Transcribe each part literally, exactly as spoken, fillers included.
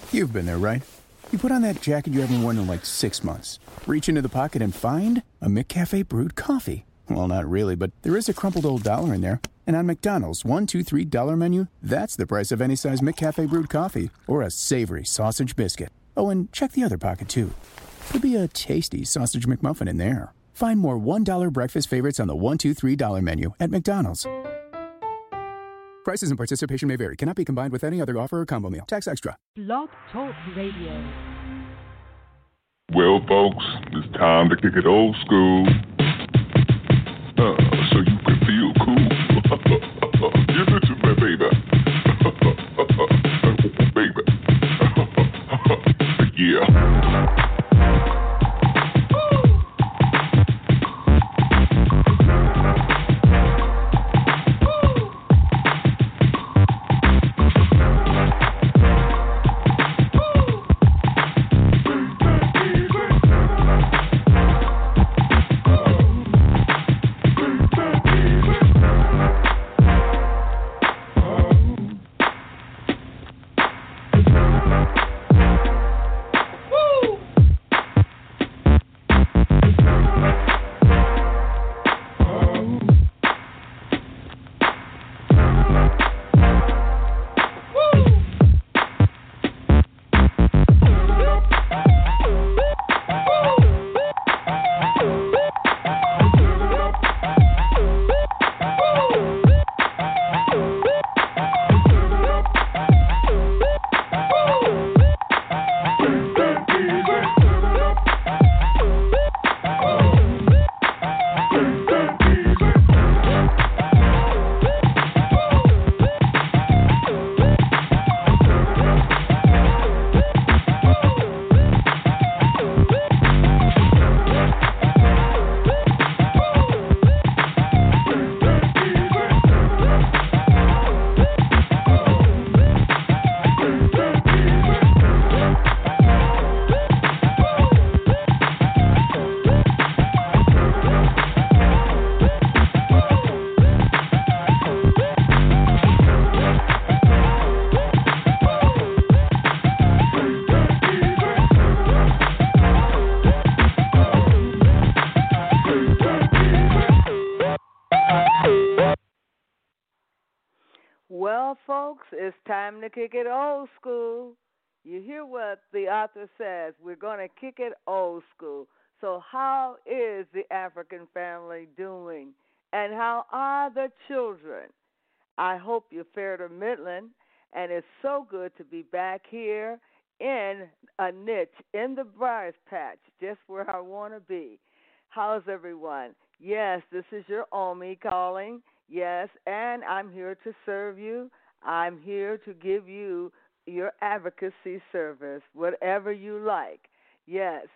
You've been there, right? You put on that jacket you haven't worn in like six months. Reach into the pocket and find a McCafe brewed coffee. Well, not really, but there is a crumpled old dollar in there. And on McDonald's one, two, three dollar menu, that's the price of any size McCafe brewed coffee or a savory sausage biscuit. Oh, and check the other pocket, too. Could be a tasty sausage McMuffin in there. Find more one dollar breakfast favorites on the one, two, three dollar menu at McDonald's. Prices and participation may vary. Cannot be combined with any other offer or combo meal. Tax extra. Blog Talk Radio. Well, folks, it's time to kick it old school. Uh, so you can feel cool. Give it to me, baby. baby. yeah. It's time to kick it old school. You hear what the author says. We're going to kick it old school. So how is the African family doing? And how are the children? I hope you fared a Midland. And it's so good to be back here in a niche, in the Briar's Patch, just where I want to be. How's everyone? Yes, this is your Omi calling. Yes, and I'm here to serve you. I'm here to give you your advocacy service, whatever you like. Yes.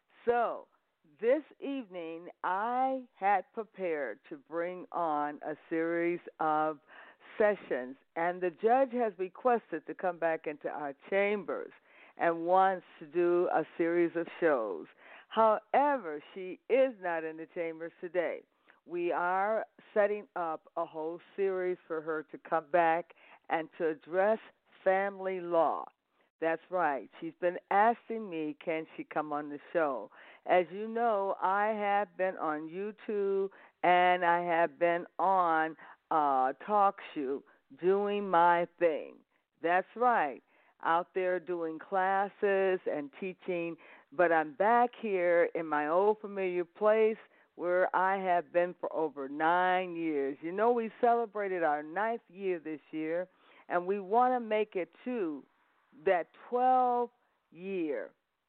So this evening I had prepared to bring on a series of sessions, and the judge has requested to come back into our chambers and wants to do a series of shows. However, she is not in the chambers today. We are setting up a whole series for her to come back and to address family law. That's right. She's been asking me, can she come on the show? As you know, I have been on YouTube and I have been on uh, TalkShoe doing my thing. That's right. Out there doing classes and teaching, but I'm back here in my old familiar place where I have been for over nine years. You know, we celebrated our ninth year this year, and we want to make it to that twelfth year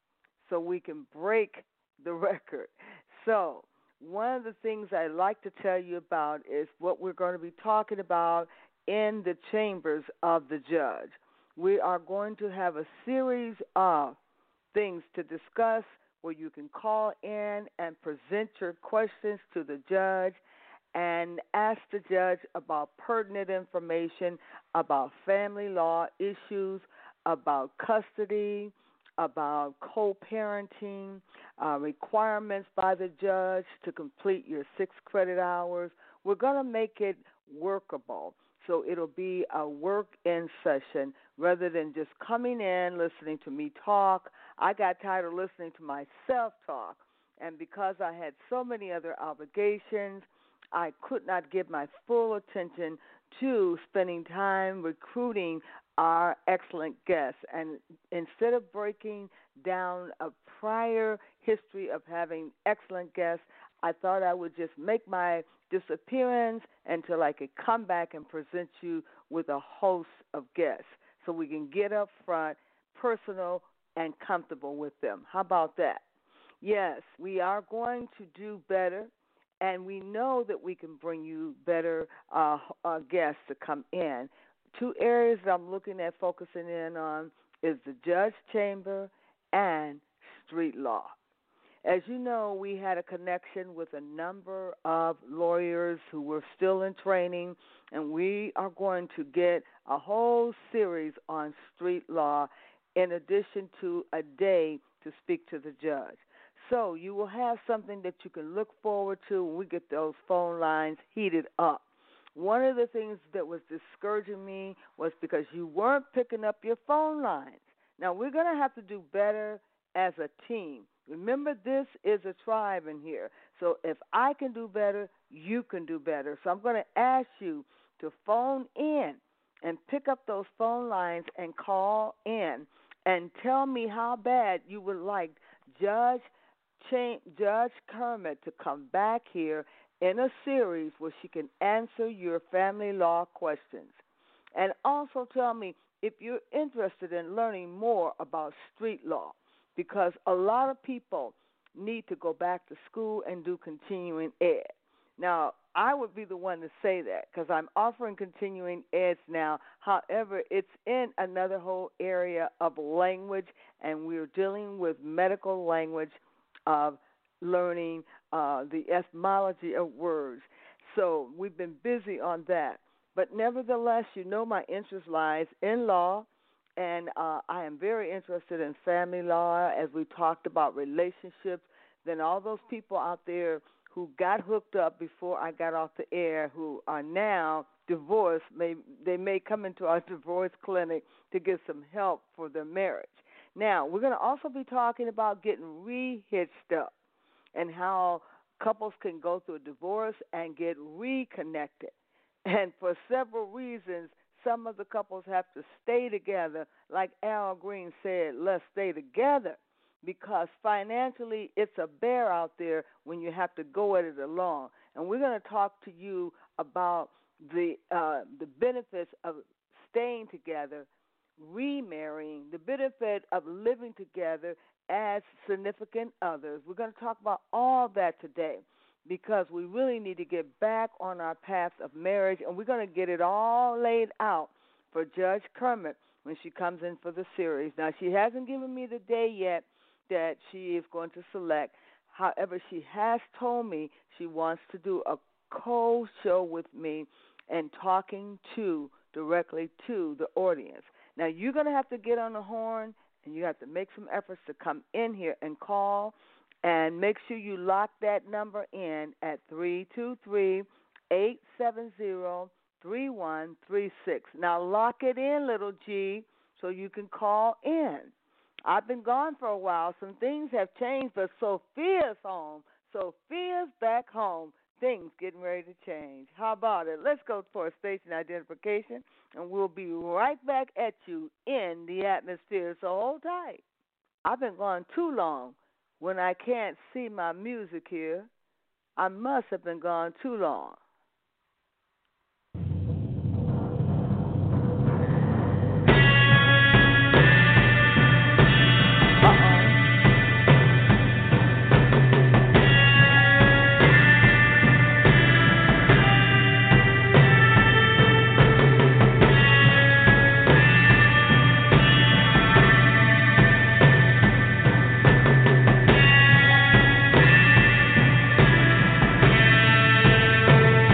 so we can break the record. So one of the things I'd like to tell you about is what we're going to be talking about in the chambers of the judge. We are going to have a series of things to discuss where you can call in and present your questions to the judge and ask the judge about pertinent information about family law issues, about custody, about co-parenting, uh, requirements by the judge to complete your six credit hours. We're going to make it workable So it'll be a work-in session rather than just coming in, listening to me talk. I got tired of listening to myself talk. And because I had so many other obligations, I could not give my full attention to spending time recruiting our excellent guests. And instead of breaking down a prior history of having excellent guests, I thought I would just make my disappearance until I could come back and present you with a host of guests so we can get up front, personal, and comfortable with them. How about that? Yes, we are going to do better, and we know that we can bring you better uh, uh, guests to come in. Two areas that I'm looking at focusing in on is the judge chamber and street law. As you know, we had a connection with a number of lawyers who were still in training, and we are going to get a whole series on street law in addition to a day to speak to the judge. So you will have something that you can look forward to when we get those phone lines heated up. One of the things that was discouraging me was because you weren't picking up your phone lines. Now, we're going to have to do better as a team. Remember, this is a tribe in here. So if I can do better, you can do better. So I'm going to ask you to phone in and pick up those phone lines and call in and tell me how bad you would like Judge Ch- Judge Kermit to come back here in a series where she can answer your family law questions. And also tell me if you're interested in learning more about street law, because a lot of people need to go back to school and do continuing ed. Now, I would be the one to say that because I'm offering continuing eds now. However, it's in another whole area of language, and we're dealing with medical language of learning uh, the etymology of words. So we've been busy on that. But nevertheless, you know my interest lies in law, and uh, I am very interested in family law as we talked about relationships. Then all those people out there who got hooked up before I got off the air who are now divorced, may, they may come into our divorce clinic to get some help for their marriage. Now, we're going to also be talking about getting re-hitched up and how couples can go through a divorce and get reconnected. And for several reasons, some of the couples have to stay together. Like Al Green said, let's stay together, because financially it's a bear out there when you have to go at it alone. And we're going to talk to you about the uh, the benefits of staying together, remarrying, the benefit of living together as significant others. We're going to talk about all that today, because we really need to get back on our path of marriage, and we're going to get it all laid out for Judge Kermit when she comes in for the series. Now, she hasn't given me the day yet that she is going to select. However, she has told me she wants to do a co-show with me and talking to, directly to the audience. Now, you're going to have to get on the horn, and you have to make some efforts to come in here and call. And make sure you lock that number in at three two three, eight seven zero, three one three six. Now lock it in, little G, so you can call in. I've been gone for a while. Some things have changed, but Sophia's home. Sophia's back home. Things getting ready to change. How about it? Let's go for a station identification, and we'll be right back at you in the atmosphere. So hold tight. I've been gone too long. When I can't see my music here, I must have been gone too long. Thank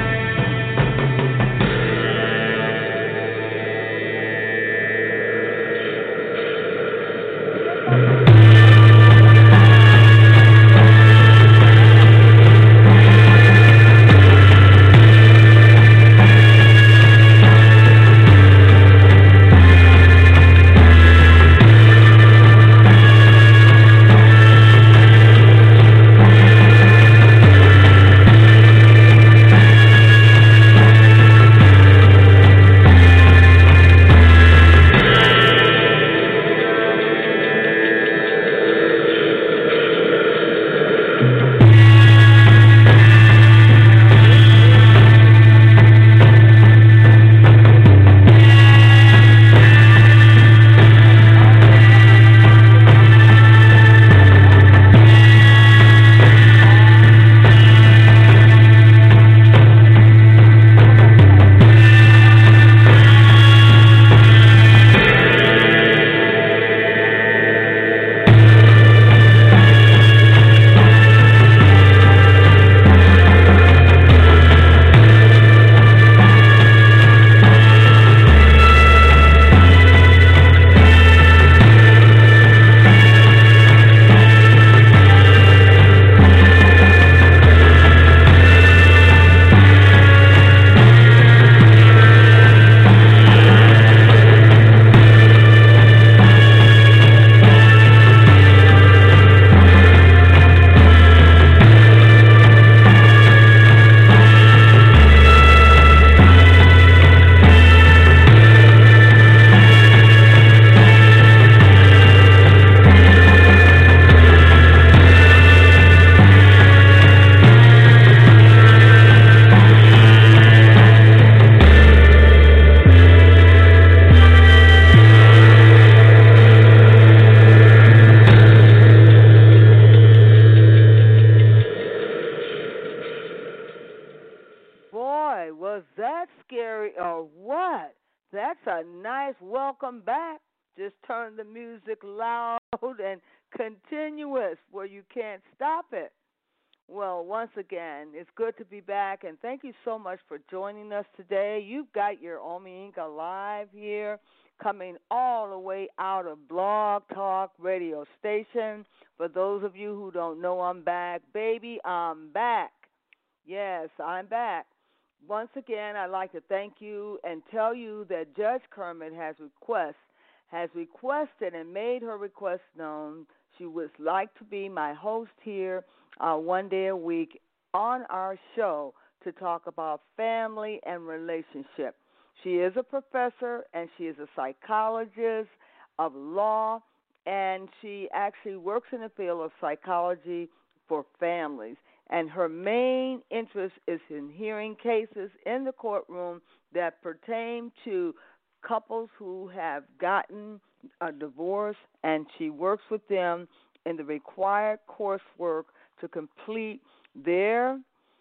a nice welcome back. Just turn the music loud and continuous where you can't stop it. Well, once again, it's good to be back, and thank you so much for joining us today. You've got your Omi Inc. Live here, coming all the way out of Blog Talk Radio Station. For those of you who don't know, I'm back. Baby, I'm back. Yes, I'm back. Once again, I'd like to thank you and tell you that Judge Kermit has request, has requested and made her request known. She would like to be my host here uh, one day a week on our show to talk about family and relationship. She is a professor and she is a psychologist of law, and she actually works in the field of psychology for families. And her main interest is in hearing cases in the courtroom that pertain to couples who have gotten a divorce, and she works with them in the required coursework to complete their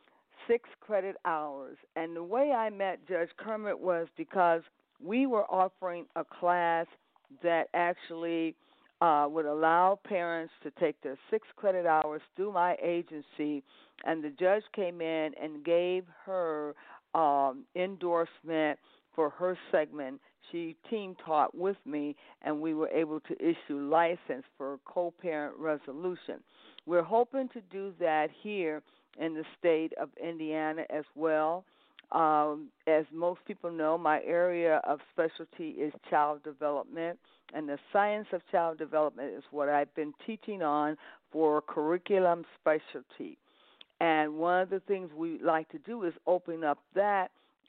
six credit hours. And the way I met Judge Kermit was because we were offering a class that actually uh, would allow parents to take their six credit hours through my agency, and the judge came in and gave her um, endorsement for her segment. She team taught with me, and we were able to issue license for co-parent resolution. We're hoping to do that here in the state of Indiana as well. Um, as most people know, my area of specialty is child development, and the science of child development is what I've been teaching on for curriculum specialty. And one of the things we like to do is open up that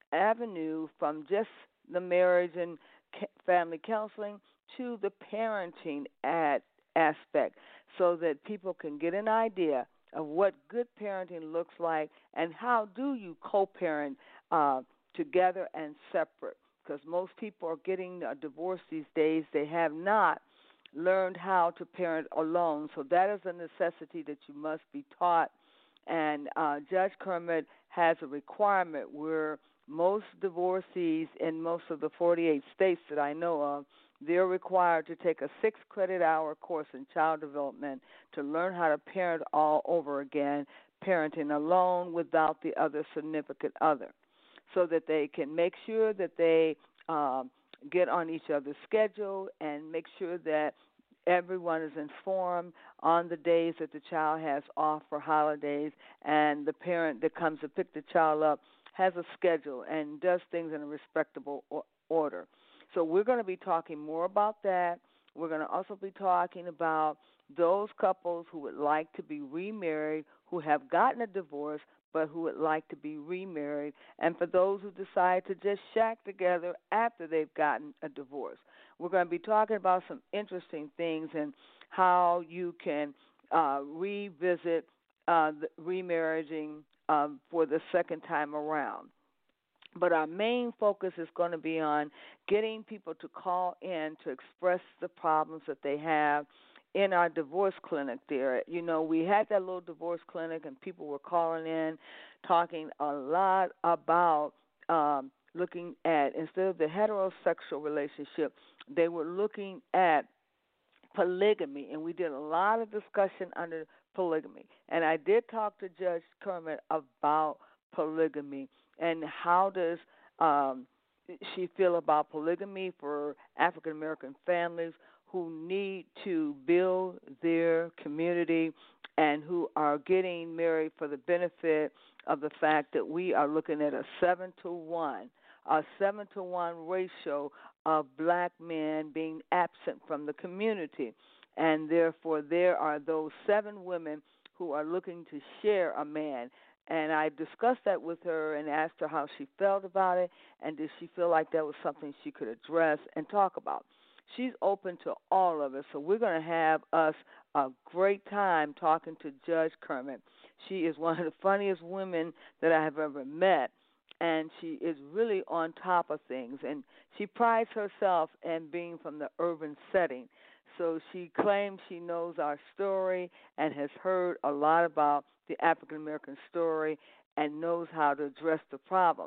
avenue from just the marriage and family counseling to the parenting ad aspect, so that people can get an idea of what good parenting looks like and how do you co-parent uh, together and separate. Because most people are getting a divorce these days. They have not learned how to parent alone. So that is a necessity that you must be taught. And uh, Judge Kermit has a requirement where most divorcees in most of the forty-eight states that I know of, they're required to take a six credit hour course in child development to learn how to parent all over again, parenting alone without the other significant other, so that they can make sure that they um, get on each other's schedule and make sure that everyone is informed on the days that the child has off for holidays, and the parent that comes to pick the child up has a schedule and does things in a respectable order. So we're going to be talking more about that. We're going to also be talking about those couples who would like to be remarried, who have gotten a divorce, but who would like to be remarried, and for those who decide to just shack together after they've gotten a divorce. We're going to be talking about some interesting things and how you can uh, revisit uh, the remarrying um, for the second time around. But our main focus is going to be on getting people to call in to express the problems that they have in our divorce clinic there. You know, we had that little divorce clinic, and people were calling in, talking a lot about um, looking at, instead of the heterosexual relationship, they were looking at polygamy, and we did a lot of discussion under polygamy. And I did talk to Judge Kermit about polygamy and how does um, she feel about polygamy for African American families who need to build their community and who are getting married for the benefit of the fact that we are looking at a seven to one, a seven to one ratio of black men being absent from the community. And therefore there are those seven women who are looking to share a man. And I discussed that with her and asked her how she felt about it, and did she feel like that was something she could address and talk about. She's open to all of us, so we're going to have us a great time talking to Judge Kermit. She is one of the funniest women that I have ever met, and she is really on top of things. And she prides herself in being from the urban setting. So she claims she knows our story and has heard a lot about the African American story and knows how to address the problem.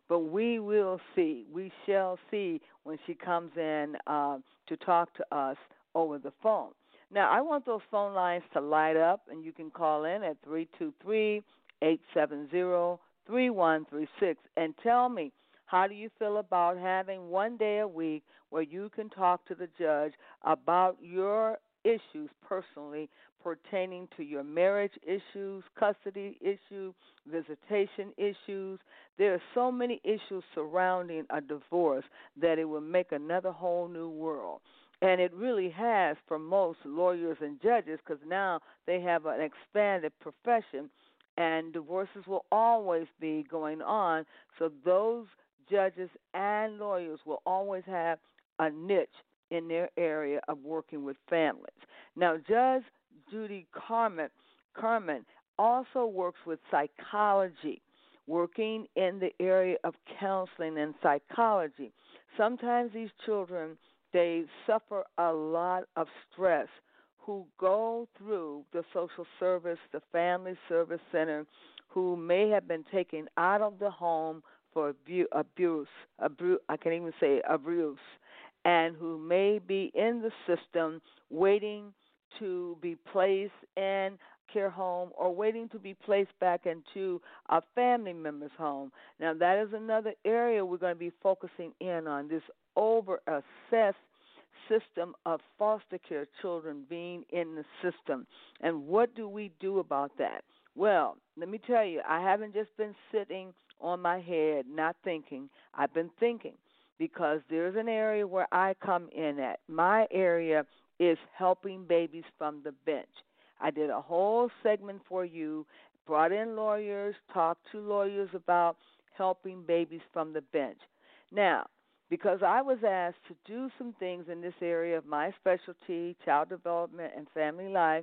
But we will see. We shall see when she comes in uh, to talk to us over the phone. Now, I want those phone lines to light up, and you can call in at three two three, eight seven zero, three one three six and tell me, how do you feel about having one day a week where you can talk to the judge about your issues personally pertaining to your marriage issues, custody issues, visitation issues. There are so many issues surrounding a divorce that it will make another whole new world. And it really has for most lawyers and judges, because now they have an expanded profession, and divorces will always be going on. So those judges and lawyers will always have a niche in their area of working with families. Now, Judge Judy Carmen, Carmen also works with psychology, working in the area of counseling and psychology. Sometimes these children, they suffer a lot of stress, who go through the social service, the family service center, who may have been taken out of the home for abu- abuse, abuse, I can't even say abuse, and who may be in the system waiting to be placed in care home or waiting to be placed back into a family member's home. Now, that is another area we're going to be focusing in on, this over-assessed system of foster care children being in the system. And what do we do about that? Well, let me tell you, I haven't just been sitting on my head not thinking. I've been thinking, because there's an area where I come in at. My area is helping babies from the bench. I did a whole segment for you, brought in lawyers, talked to lawyers about helping babies from the bench. Now, because I was asked to do some things in this area of my specialty, child development and family life,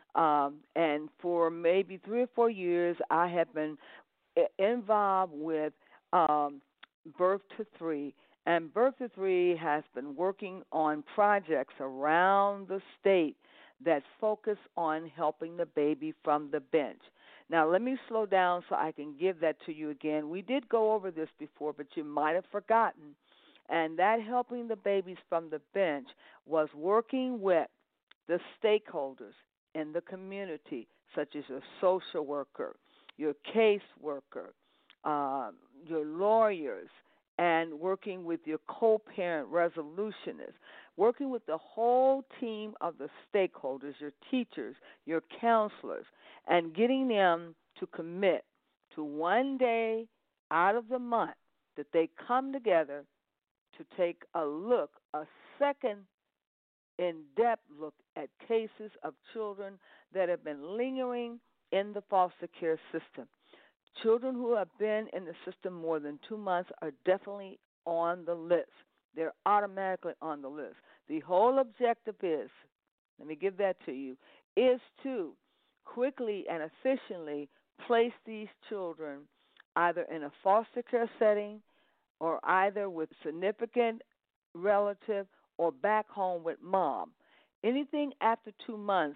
um, and for maybe three or four years, I have been involved with um, Birth to Three. And Birth to Three has been working on projects around the state that focus on helping the baby from the bench. Now, let me slow down so I can give that to you again. We did go over this before, but you might have forgotten. And that helping the babies from the bench was working with the stakeholders in the community, such as your social worker, your caseworker, uh, your lawyers, and working with your co-parent resolutionists, working with the whole team of the stakeholders, your teachers, your counselors, and getting them to commit to one day out of the month that they come together to take a look, a second in-depth look at cases of children that have been lingering in the foster care system. Children who have been in the system more than two months are definitely on the list. They're automatically on the list. The whole objective is, let me give that to you, is to quickly and efficiently place these children either in a foster care setting or either with significant relative or back home with mom. Anything after two months,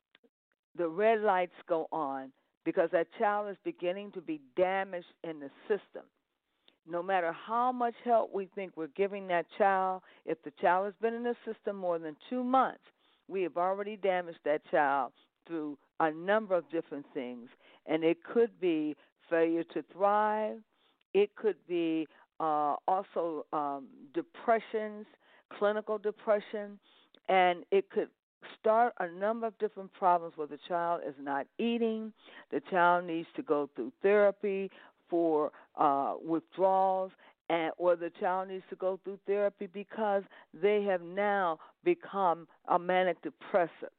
the red lights go on because that child is beginning to be damaged in the system. No matter how much help we think we're giving that child, if the child has been in the system more than two months, we have already damaged that child through a number of different things. And it could be failure to thrive. It could be uh, also um, depressions, clinical depression, and it could start a number of different problems where the child is not eating. The child needs to go through therapy for uh, withdrawals, and or the child needs to go through therapy because they have now become a manic depressive.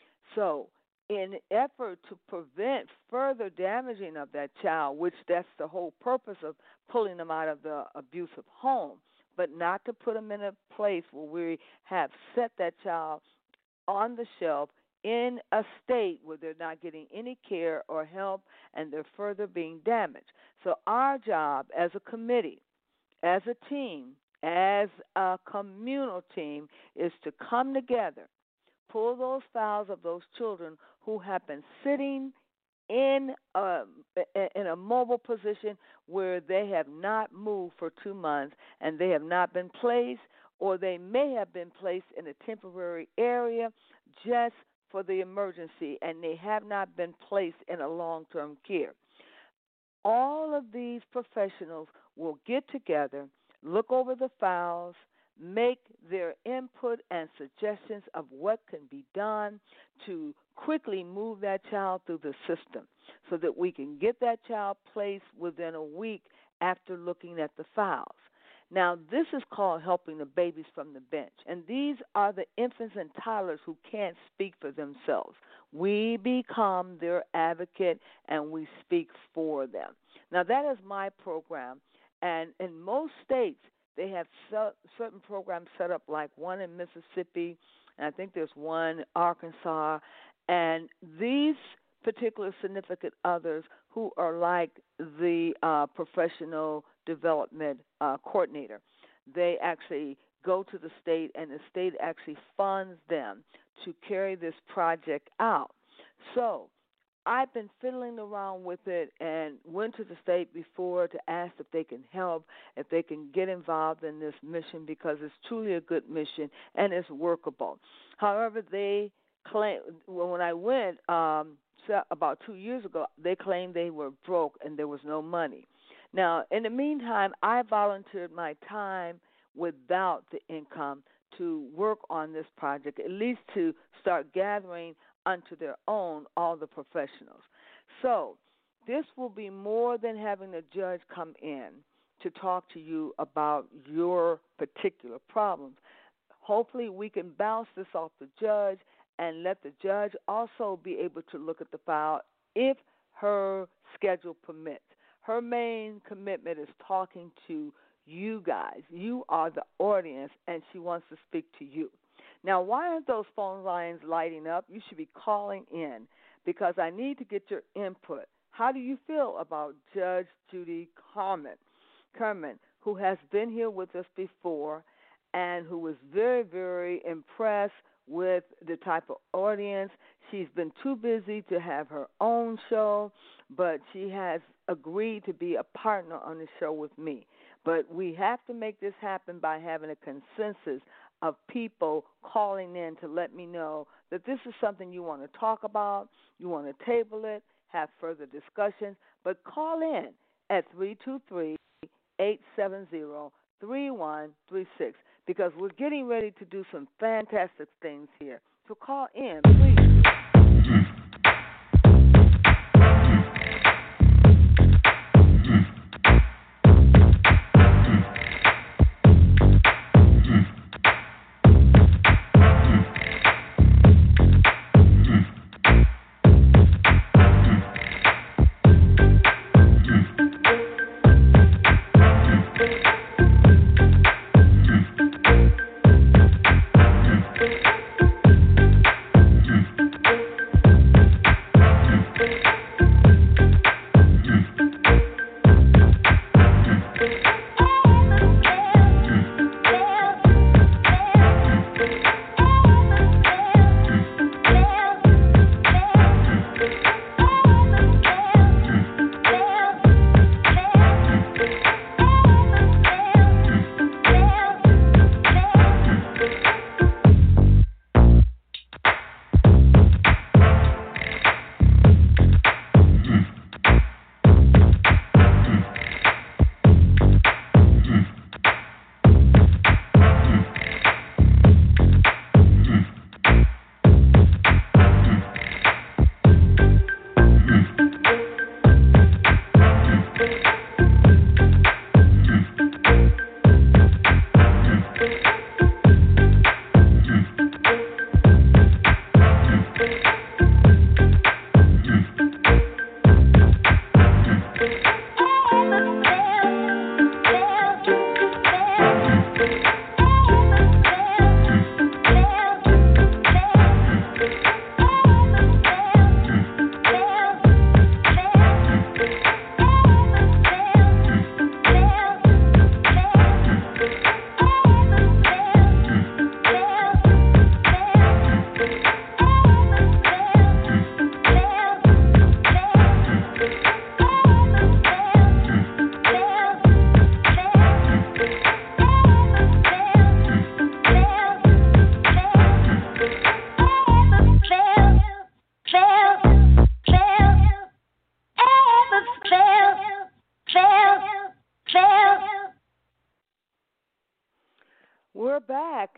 So in effort to prevent further damaging of that child, which that's the whole purpose of pulling them out of the abusive home, but not to put them in a place where we have set that child on the shelf in a state where they're not getting any care or help and they're further being damaged. So our job as a committee, as a team, as a communal team is to come together, pull those files of those children who have been sitting in a, in a mobile position where they have not moved for two months and they have not been placed, or they may have been placed in a temporary area just for the emergency, and they have not been placed in a long-term care. All of these professionals will get together, look over the files, make their input and suggestions of what can be done to quickly move that child through the system so that we can get that child placed within a week after looking at the files. Now, this is called helping the babies from the bench, and these are the infants and toddlers who can't speak for themselves. We become their advocate, and we speak for them. Now, that is my program, and in most states, they have certain programs set up, like one in Mississippi, and I think there's one in Arkansas, and these particular significant others who are like the uh, professional development uh, coordinator. They actually go to the state, and the state actually funds them to carry this project out. So I've been fiddling around with it and went to the state before to ask if they can help, if they can get involved in this mission, because it's truly a good mission and it's workable. However, they claim, well, when I went um, about two years ago, they claimed they were broke and there was no money. Now, in the meantime, I volunteered my time without the income to work on this project, at least to start gathering unto their own all the professionals. So this will be more than having a judge come in to talk to you about your particular problems. Hopefully we can bounce this off the judge and let the judge also be able to look at the file if her schedule permits. Her main commitment is talking to you guys. You are the audience, and she wants to speak to you. Now, why aren't those phone lines lighting up? You should be calling in, because I need to get your input. How do you feel about Judge Judy Kerman, Kerman, who has been here with us before and who was very, very impressed with the type of audience? She's been too busy to have her own show, but she has agreed to be a partner on the show with me. But we have to make this happen by having a consensus of people calling in to let me know that this is something you want to talk about, you want to table it, have further discussions, but call in at three two three, eight seven zero, three one three six, because we're getting ready to do some fantastic things here. So call in, please.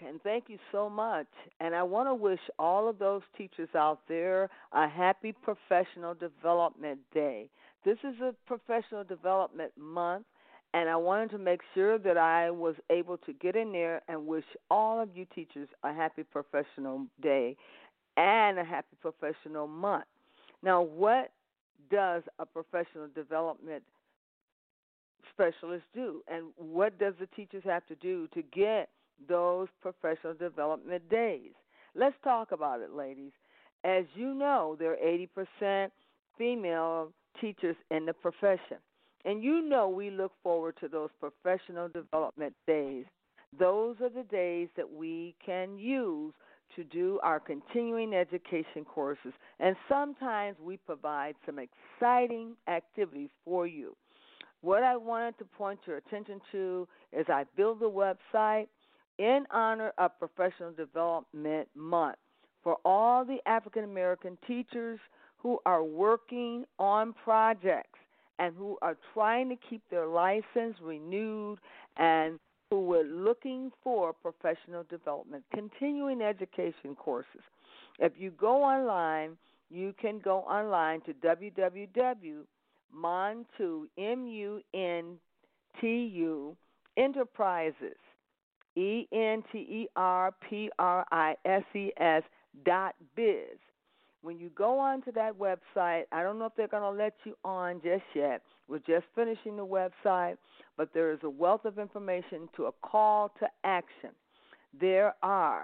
And thank you so much. And I want to wish all of those teachers out there a happy Professional Development Day. This is a Professional Development Month, and I wanted to make sure that I was able to get in there and wish all of you teachers a happy Professional Day and a happy Professional Month. Now, what does a professional development specialist do, and what does the teachers have to do to get those professional development days? Let's talk about it, ladies. As you know, there are eighty percent female teachers in the profession, and you know we look forward to those professional development days. Those are the days that we can use to do our continuing education courses, and sometimes we provide some exciting activities for you. What I wanted to point your attention to is I build a website in honor of Professional Development Month for all the African American teachers who are working on projects and who are trying to keep their license renewed and who were looking for professional development, continuing education courses. If you go online, you can go online to w w w dot Montu, M U N T U, Enterprises, E N T E R P R I S E S dot biz. When you go onto that website, I don't know if they're going to let you on just yet. We're just finishing the website, but there is a wealth of information to a call to action. There are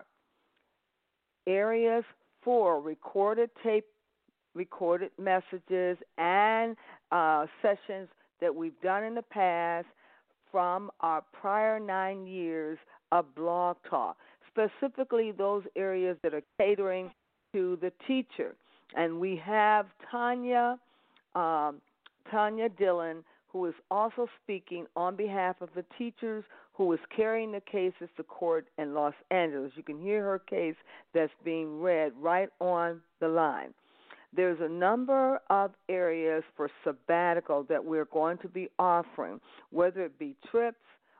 areas for recorded tape, recorded messages, and uh, sessions that we've done in the past from our prior nine years of Blog Talk, specifically those areas that are catering to the teacher. And we have Tanya, um, Tanya Dillon, who is also speaking on behalf of the teachers, who is carrying the cases to court in Los Angeles. You can hear her case that's being read right on the line. There's a number of areas for sabbatical that we're going to be offering, whether it be trips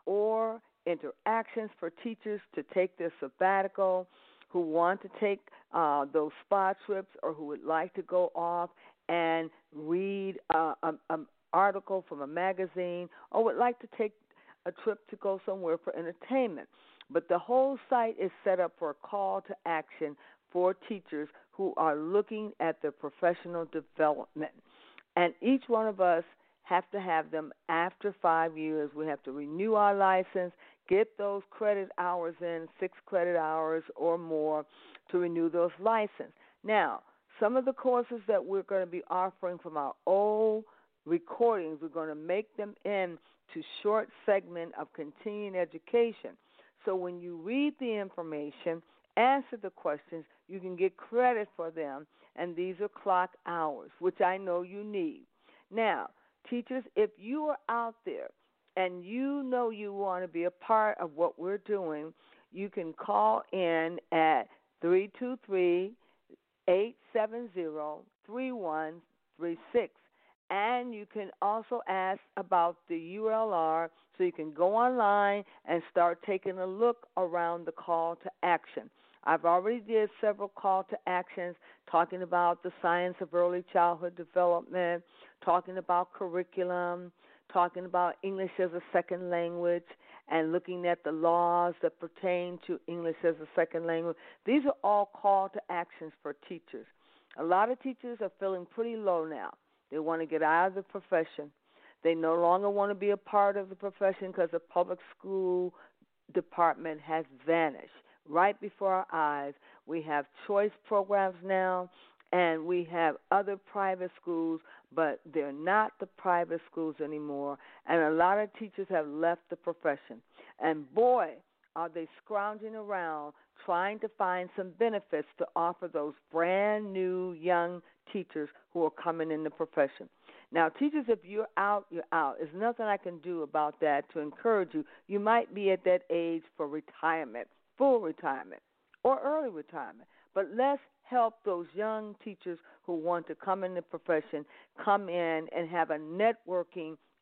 or interactions for teachers to take their sabbatical, who want to take uh, those spa trips or who would like to go off and read uh, an article from a magazine or would like to take a trip to go somewhere for entertainment. But the whole site is set up for a call to action for teachers who are looking at their professional development. And each one of us have to have them after five years. We have to renew our license, get those credit hours in, six credit hours or more to renew those license. Now, some of the courses that we're going to be offering from our old recordings, we're going to make them into short segment of continuing education. So when you read the information, answer the questions, you can get credit for them, and these are clock hours, which I know you need. Now, teachers, if you are out there and you know you want to be a part of what we're doing, you can call in at three two three, eight seven zero, three one three six. And you can also ask about the U L R so you can go online and start taking a look around the call to action. I've already did several call to actions talking about the science of early childhood development, talking about curriculum, talking about English as a second language, and looking at the laws that pertain to English as a second language. These are all call to actions for teachers. A lot of teachers are feeling pretty low now. They want to get out of the profession. They no longer want to be a part of the profession because the public school department has vanished. Right before our eyes, we have choice programs now, and we have other private schools, but they're not the private schools anymore, and a lot of teachers have left the profession. And boy, are they scrounging around trying to find some benefits to offer those brand new young teachers who are coming in the profession. Now, teachers, if you're out, you're out. There's nothing I can do about that to encourage you. You might be at that age for retirement, full retirement, or early retirement. But let's help those young teachers who want to come in the profession come in and have a networking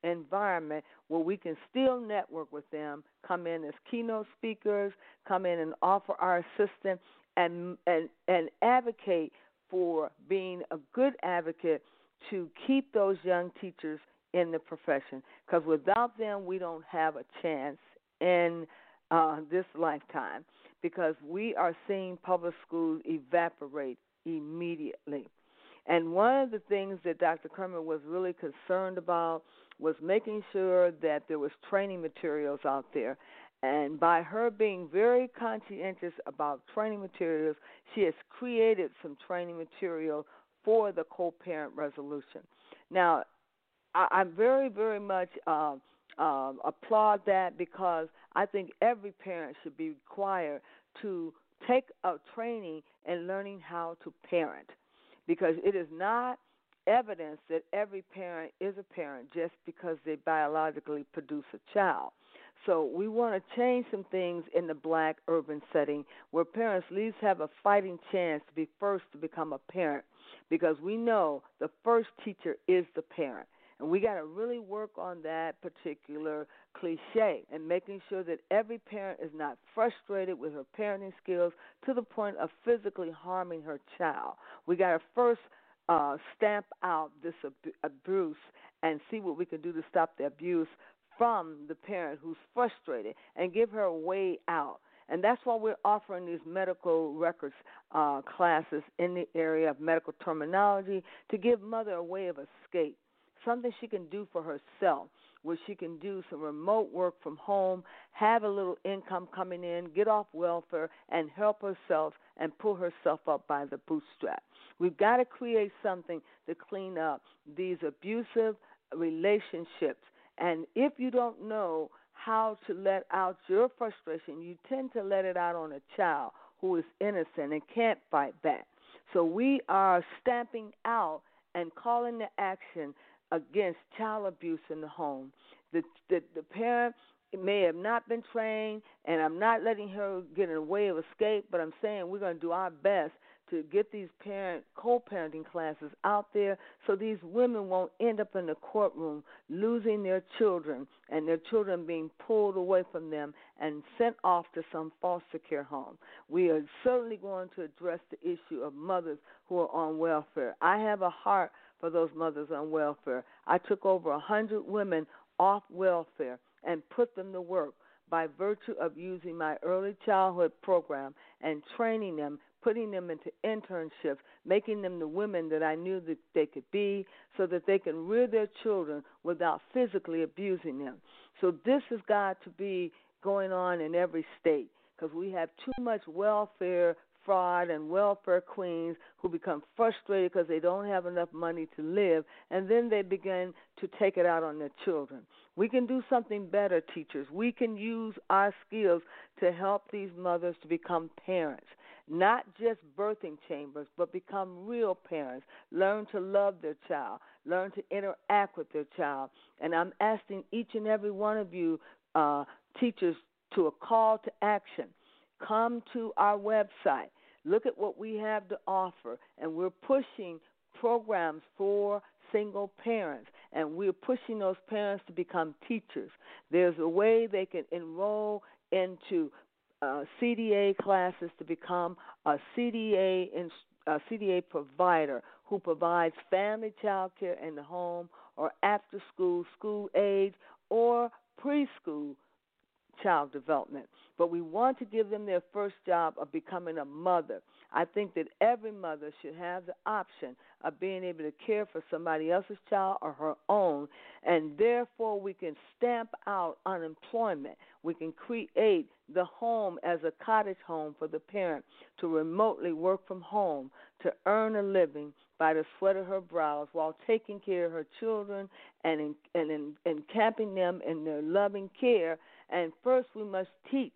environment where we can still network with them, come in as keynote speakers, come in and offer our assistance, and and and advocate for being a good advocate to keep those young teachers in the profession. Because without them, we don't have a chance in uh, this lifetime, because we are seeing public schools evaporate immediately. And one of the things that Doctor Kermit was really concerned about was making sure that there was training materials out there. And by her being very conscientious about training materials, she has created some training material for the co-parent resolution. Now, I, I very, very much uh, uh, applaud that, because I think every parent should be required to take a training in learning how to parent, because it is not evidence that every parent is a parent just because they biologically produce a child. So we want to change some things in the black urban setting where parents at least have a fighting chance to be first to become a parent, because we know the first teacher is the parent. And we got to really work on that particular cliche and making sure that every parent is not frustrated with her parenting skills to the point of physically harming her child. We got to first uh, stamp out this ab- abuse and see what we can do to stop the abuse from the parent who's frustrated and give her a way out. And that's why we're offering these medical records uh, classes in the area of medical terminology to give mother a way of escape, something she can do for herself, where she can do some remote work from home, have a little income coming in, get off welfare, and help herself and pull herself up by the bootstrap. We've got to create something to clean up these abusive relationships. And if you don't know how to let out your frustration, you tend to let it out on a child who is innocent and can't fight back. So we are stamping out and calling to action against child abuse in the home. The, the, the parent may have not been trained, and I'm not letting her get in a way of escape, but I'm saying we're going to do our best to get these parent co-parenting classes out there so these women won't end up in the courtroom losing their children and their children being pulled away from them and sent off to some foster care home. We are certainly going to address the issue of mothers who are on welfare. I have a heart for those mothers on welfare. I took over one hundred women off welfare and put them to work by virtue of using my early childhood program and training them, putting them into internships, making them the women that I knew that they could be so that they can rear their children without physically abusing them. So this has got to be going on in every state, because we have too much welfare fraud and welfare queens who become frustrated because they don't have enough money to live, and then they begin to take it out on their children. We can do something better, teachers. We can use our skills to help these mothers to become parents, not just birthing chambers, but become real parents, learn to love their child, learn to interact with their child. And I'm asking each and every one of you uh, teachers to a call to action. Come to our website. Look at what we have to offer, and we're pushing programs for single parents, and we're pushing those parents to become teachers. There's a way they can enroll into uh, C D A classes to become a C D A in, a C D A provider who provides family child care in the home or after school, school age, or preschool child development. But we want to give them their first job of becoming a mother. I think that every mother should have the option of being able to care for somebody else's child or her own, and therefore we can stamp out unemployment. We can create the home as a cottage home for the parent to remotely work from home to earn a living by the sweat of her brows while taking care of her children and in, and in, encamping them in their loving care. And first we must teach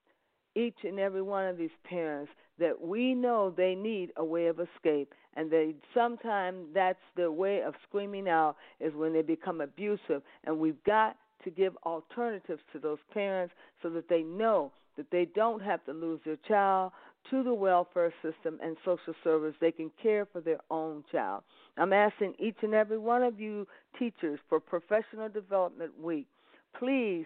each and every one of these parents that we know they need a way of escape, and they sometimes that's their way of screaming out is when they become abusive, and we've got to give alternatives to those parents so that they know that they don't have to lose their child to the welfare system and social service, they can care for their own child. I'm asking each and every one of you teachers for Professional Development Week, please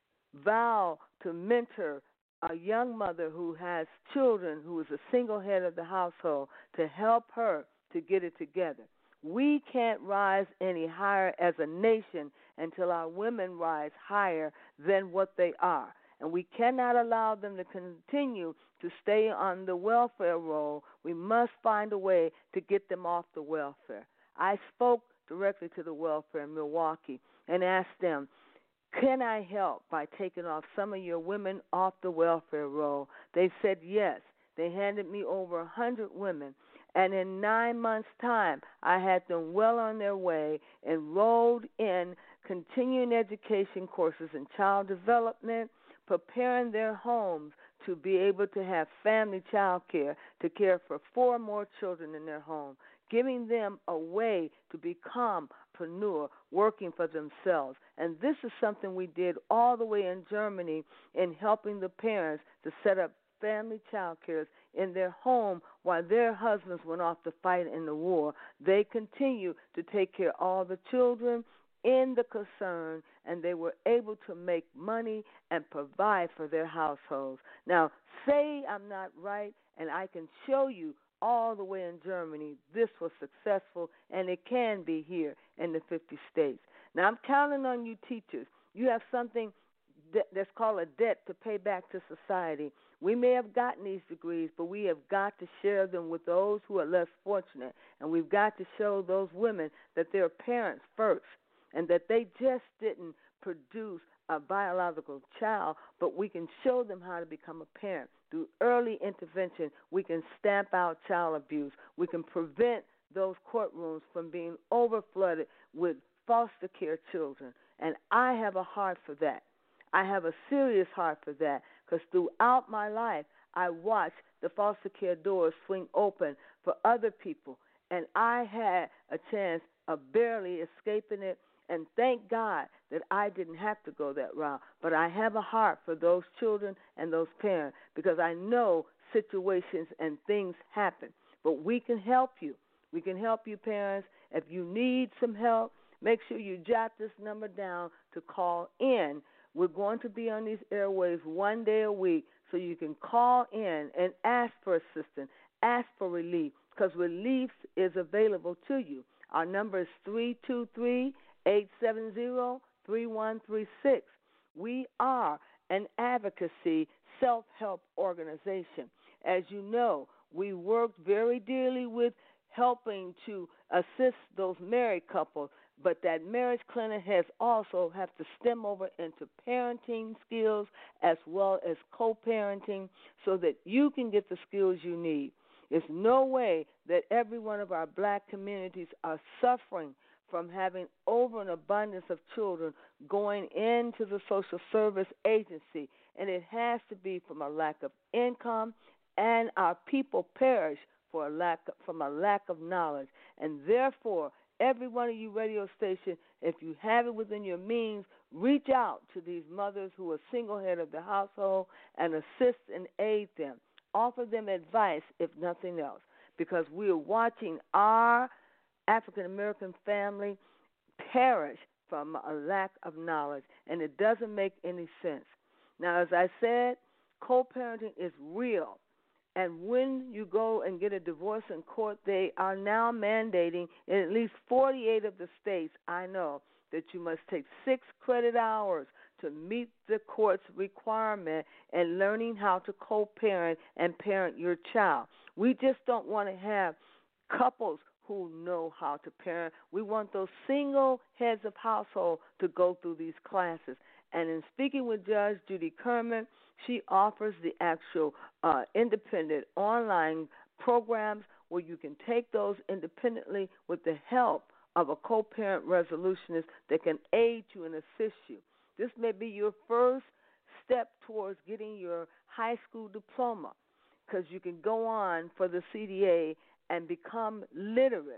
vow to mentor a young mother who has children, who is a single head of the household, to help her to get it together. We can't rise any higher as a nation until our women rise higher than what they are. And we cannot allow them to continue to stay on the welfare roll. We must find a way to get them off the welfare. I spoke directly to the welfare in Milwaukee and asked them, can I help by taking off some of your women off the welfare roll? They said yes. They handed me over one hundred women. And in nine months' time, I had them well on their way, enrolled in continuing education courses in child development, preparing their homes to be able to have family child care, to care for four more children in their home, giving them a way to become entrepreneur, working for themselves. And this is something we did all the way in Germany in helping the parents to set up family child care in their home while their husbands went off to fight in the war. They continue to take care of all the children in the concern, and they were able to make money and provide for their households. Now, say I'm not right, and I can show you all the way in Germany this was successful, and it can be here in the fifty states. Now, I'm counting on you teachers. You have something that, that's called a debt to pay back to society. We may have gotten these degrees, but we have got to share them with those who are less fortunate, and we've got to show those women that they're parents first, and that they just didn't produce a biological child, but we can show them how to become a parent. Through early intervention, we can stamp out child abuse. We can prevent those courtrooms from being overflooded with foster care children. And I have a heart for that. I have a serious heart for that, because throughout my life, I watched the foster care doors swing open for other people, and I had a chance of barely escaping it. And thank God that I didn't have to go that route. But I have a heart for those children and those parents, because I know situations and things happen. But we can help you. We can help you, parents. If you need some help, make sure you jot this number down to call in. We're going to be on these airwaves one day a week, so you can call in and ask for assistance, ask for relief, because relief is available to you. Our number is three two three, eight seven zero, three one three six. We are an advocacy self-help organization. As you know, we work very dearly with helping to assist those married couples, but that marriage clinic has also have to stem over into parenting skills as well as co-parenting, so that you can get the skills you need. There's no way that every one of our black communities are suffering from having over an abundance of children going into the social service agency, and it has to be from a lack of income, and our people perish for a lack of, from a lack of knowledge. And therefore, every one of you radio stations, if you have it within your means, reach out to these mothers who are single head of the household and assist and aid them. Offer them advice, if nothing else, because we are watching our African-American family perish from a lack of knowledge, and it doesn't make any sense. Now, as I said, co-parenting is real, and when you go and get a divorce in court, they are now mandating in at least forty-eight of the states, I know, that you must take six credit hours to meet the court's requirement in learning how to co-parent and parent your child. We just don't want to have couples who know how to parent. We want those single heads of household to go through these classes. And in speaking with Judge Judy Kerman, she offers the actual uh, independent online programs where you can take those independently with the help of a co-parent resolutionist that can aid you and assist you. This may be your first step towards getting your high school diploma, because you can go on for the C D A and become literate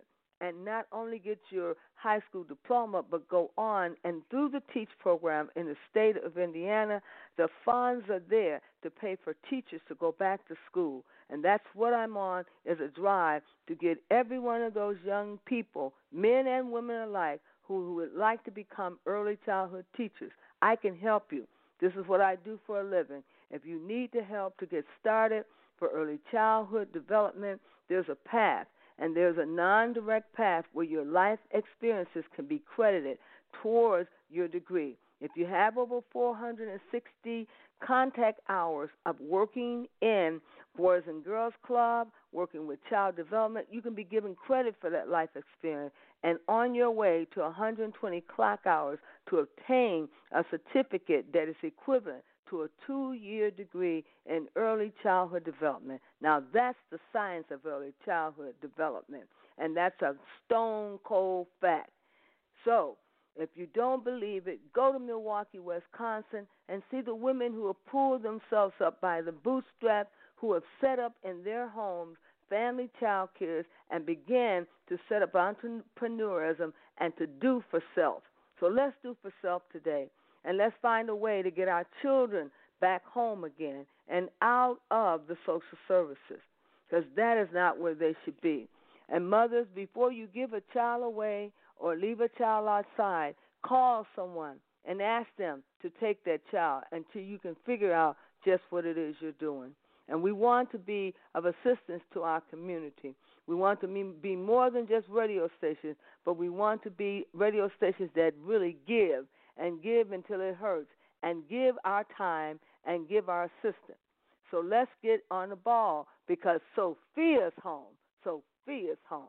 and not only get your high school diploma, but go on and through the TEACH program in the state of Indiana, the funds are there to pay for teachers to go back to school. And that's what I'm on, is a drive to get every one of those young people, men and women alike, who, who would like to become early childhood teachers. I can help you. This is what I do for a living. If you need to help to get started for early childhood development, there's a path, and there's a non-direct path where your life experiences can be credited towards your degree. If you have over four hundred sixty contact hours of working in Boys and Girls Club, working with child development, you can be given credit for that life experience and on your way to one hundred twenty clock hours to obtain a certificate that is equivalent to a two-year degree in early childhood development. Now, that's the science of early childhood development, and that's a stone-cold fact. So, if you don't believe it, go to Milwaukee, Wisconsin, and see the women who have pulled themselves up by the bootstraps, who have set up in their homes family child cares and began to set up entrepreneurism and to do for self. So let's do for self today, and let's find a way to get our children back home again and out of the social services, because that is not where they should be. And mothers, before you give a child away or leave a child outside, call someone and ask them to take that child until you can figure out just what it is you're doing. And we want to be of assistance to our community. We want to be more than just radio stations, but we want to be radio stations that really give and give until it hurts and give our time and give our assistance. So let's get on the ball, because Sophia's home. Sophia's home.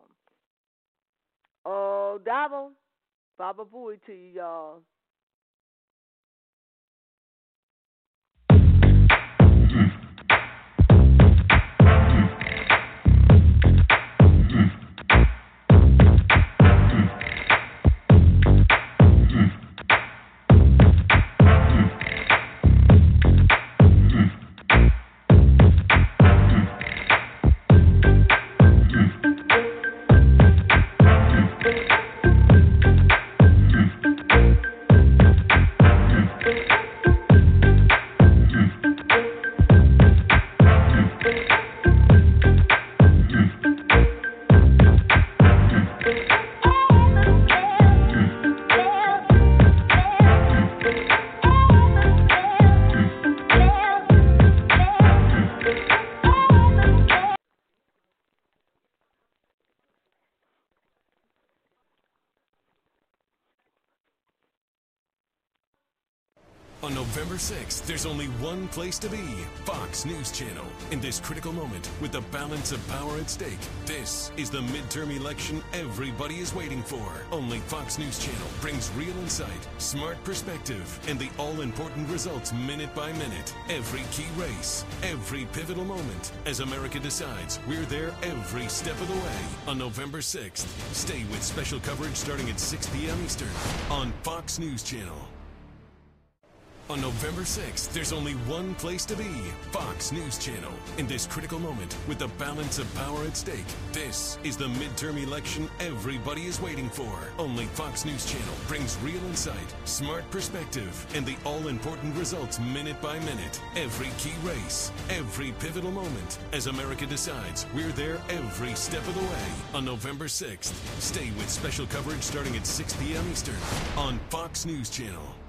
Oh, Davo, Baba Booey to you, y'all. On November sixth, there's only one place to be, Fox News Channel. In this critical moment, with the balance of power at stake, this is the midterm election everybody is waiting for. Only Fox News Channel brings real insight, smart perspective, and the all-important results minute by minute. Every key race, every pivotal moment. As America decides, we're there every step of the way. On November sixth, stay with special coverage starting at six p.m. Eastern on Fox News Channel. On November sixth, there's only one place to be, Fox News Channel. In this critical moment, with the balance of power at stake, this is the midterm election everybody is waiting for. Only Fox News Channel brings real insight, smart perspective, and the all-important results minute by minute. Every key race, every pivotal moment. As America decides, we're there every step of the way. On November sixth, stay with special coverage starting at six p.m. Eastern on Fox News Channel.